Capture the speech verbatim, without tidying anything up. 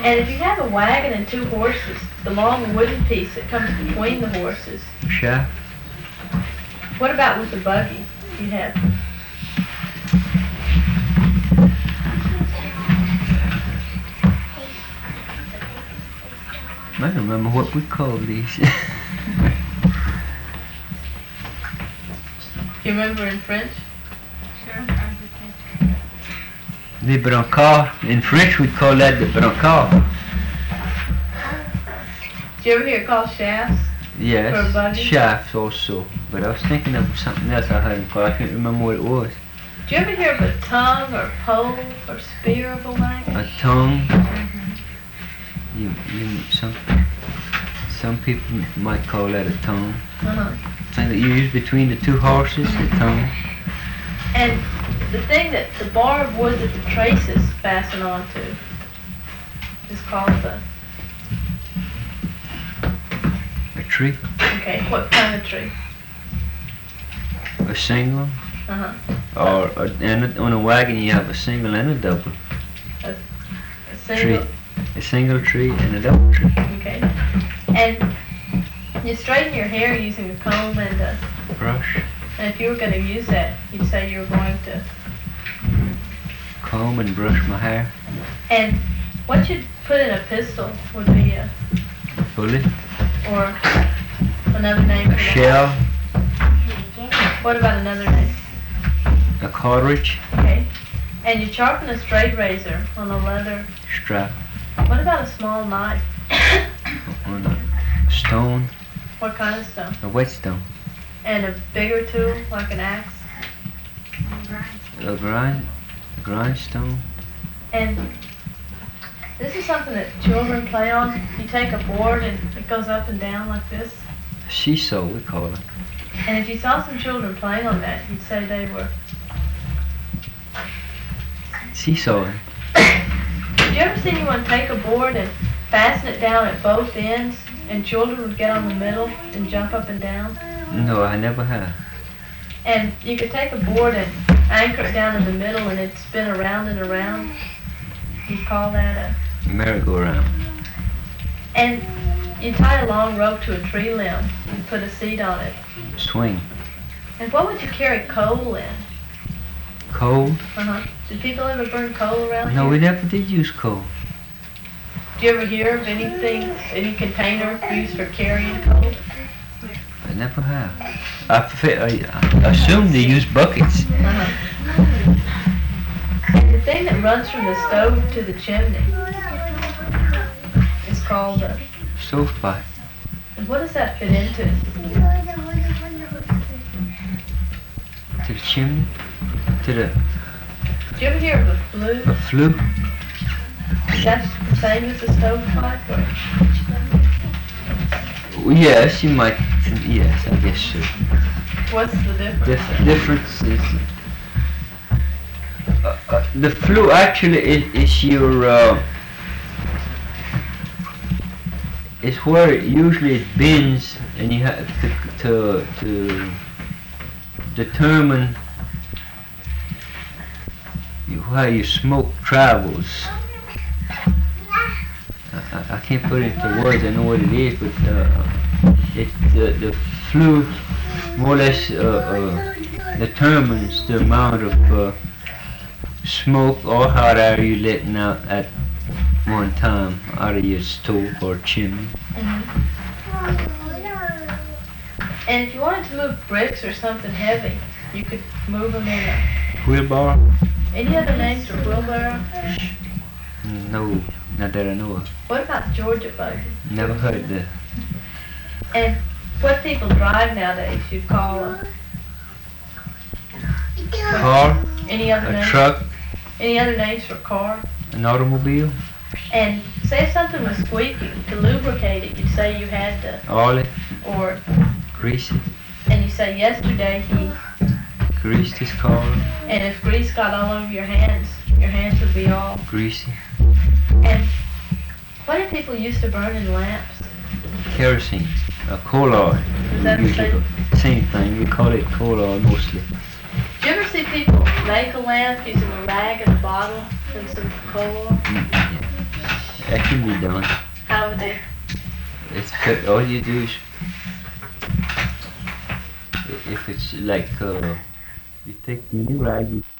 And if you have a wagon and two horses, the long wooden piece that comes between the horses. Shaft. What about with the buggy? You have. I don't remember what we call these. You remember in French? The brancard. In French we call that the brancard. Did you ever hear it called shafts? For a Yes, buggy? shafts also. But I was thinking of something else I heard called. I can't remember what it was. Did you ever hear of a tongue or pole or spear of a wagon? A tongue. Mm-hmm. You, you, some, some people might call that a tongue. Uh-huh. Thing that you use between the two horses, the tongue. And the thing that the bar of wood that the traces fasten onto is called the, A tree. okay, what kind of tree? A single. Uh-huh. Or, or and a- on a wagon you have a single and a double. A single, Tree. A single tree and a double tree. okay. And you straighten your hair using a comb and a, Brush. and if you were going to use that, you'd say you were going to, Comb and brush my hair. and what you'd put in a pistol would be a, Bullet. or another name A for that. shell. What about another name? A cartridge. Okay. And you sharpen a straight razor on a leather. Strap. What about a small knife? On a stone. What kind of stone? A whetstone. And a bigger tool, like an axe? A grind. A grindstone. And this is something that children play on. You take a board and it goes up and down like this. A seesaw we call it. And if you saw some children playing on that, you'd say they were... Seesawing. Did you ever see anyone take a board and fasten it down at both ends, and children would get on the middle and jump up and down? No, I never have. And you could take a board and anchor it down in the middle and it'd spin around and around. You call that a... Merry-go-round. And you tie a long rope to a tree limb and put a seat on it. Swing. And what would you carry coal in? Coal? Uh-huh. Did people ever burn coal around No, here? we never did use coal. Did you ever hear of anything, any container used for carrying coal? I never have. I, fe- I, I assume they use buckets. Uh-huh. And the thing that runs from the stove to the chimney is called a... Stovepipe. And what does that fit into? To the chimney. To the Did you ever hear of a flue? a flue. Is that the same as a stovepipe? Or Yes, you might. Yes, I guess so. what's the difference? The difference is uh, uh, the flue actually is, is your uh, is where it usually it bends, and you have to to, to determine you- how your smoke travels. I, I- I can't put it into words. I know what it is, but uh, it the, the flue more or less uh, uh, determines the amount of uh, smoke or hot air you're letting out at one time out of your stove or chimney. Mhm. And if you wanted to move bricks or something heavy, you could move them in a... Wheelbarrow? Any other names for wheelbarrow? No, not that I know of. What about Georgia buggy? Never heard that. And what people drive nowadays you call a... Car, Any other a names? truck, Any other names for car? an automobile, And say if something was squeaking, to lubricate it, you'd say you had to... oil, Or... greasy, And you say yesterday he... greased his car, And if grease got all over your hands, your hands would be all... greasy, And what did people used to burn in lamps? kerosene, a coal oil. Is that the Usually same? the same thing. We call it coal oil mostly. Did you ever see people make a lamp using a rag and a bottle and some coal oil? Mm, yeah. That can be done. How would they? It's cut- all you do is if it's like uh, you take the new rag, you